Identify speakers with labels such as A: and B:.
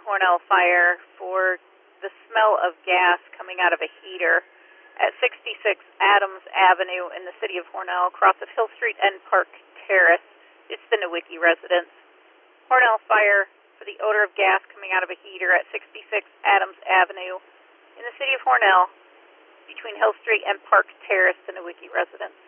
A: Hornell fire for the smell of gas coming out of a heater at 66 Adams Avenue in the city of Hornell, across of Hill Street and Park Terrace. It's the Nowicki residence. Hornell fire for the odor of gas coming out of a heater at 66 Adams Avenue in the city of Hornell between Hill Street and Park Terrace, the Nowicki residence.